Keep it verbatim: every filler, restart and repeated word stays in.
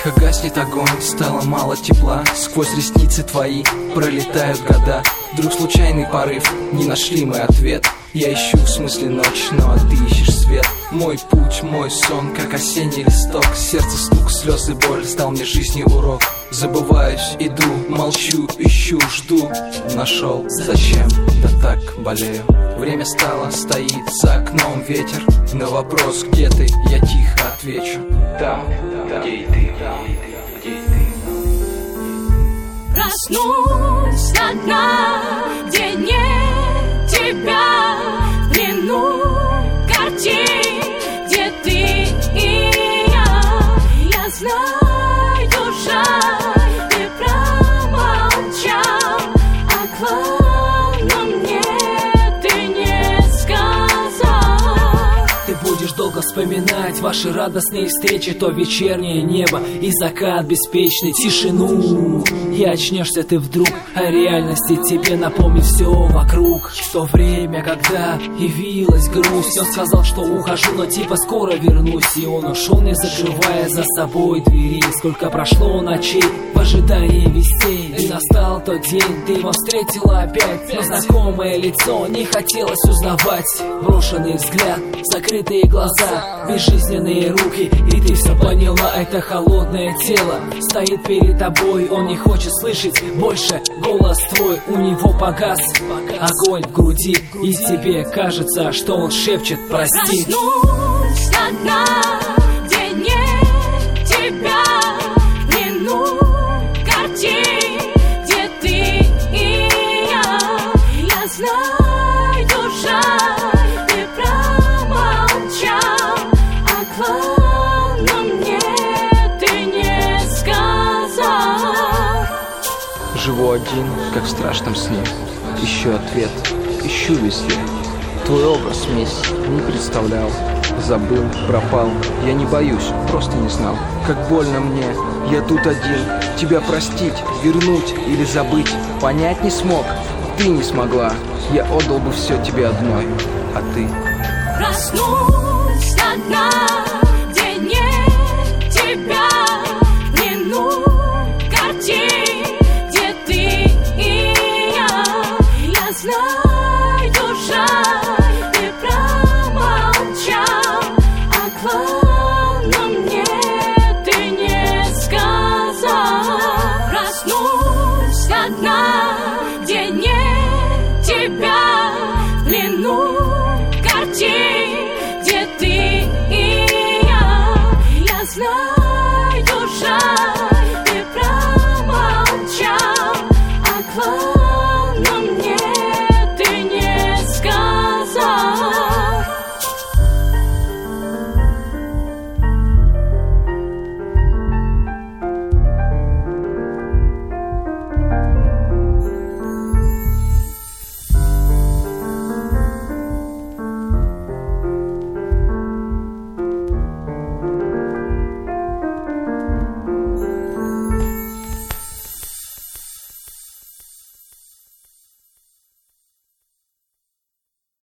Тихо гаснет огонь, стало мало тепла. Сквозь ресницы твои пролетают года. Вдруг случайный порыв, не нашли мы ответ. Я ищу в смысле ночь, ну а ты ищешь свет. Мой путь, мой сон, как осенний листок. Сердце стук, слезы, боль, стал мне жизни урок. Забываюсь, иду, молчу, ищу, жду. Нашел, зачем, да так болею. Время стало, стоит за окном ветер. На вопрос, где ты, я тихо отвечу: там, где и ты, где и ты. Проснусь одна, где нет тебя, в плену картин, где ты и я. Я знаю, жаль, ты промолчал, а главное мне ты не сказал. Ты будешь долго вспоминать ваши радостные встречи, то вечернее небо и закат беспечный, тишину. И очнешься ты вдруг, а реальности тебе напомнит все вокруг. В то время, когда явилась грусть, он сказал, что ухожу, но типа скоро вернусь. И он ушел, не закрывая за собой двери. Сколько прошло ночей в ожидании вестей. И настал тот день, ты его встретила опять, но знакомое лицо не хотелось узнавать. Брошенный взгляд, закрытые глаза, безжизненные руки, и ты все поняла. Это холодное тело стоит перед тобой, он не хочет слышать больше голос твой. У него погас огонь в груди, и тебе кажется, что он шепчет: прости. Проснусь одна, где нет тебя, в плену картин, где ты и я. Я знаю, жаль, ты промолчал, а главное мне ты не сказал. Живу один, как в страшном сне. Ищу ответ, ищу везде. Твой образ смесь не представлял. Забыл, пропал, я не боюсь, просто не знал. Как больно мне, я тут один. Тебя простить, вернуть или забыть понять не смог, ты не смогла. Я отдал бы все тебе одной, а ты? Проснусь одна,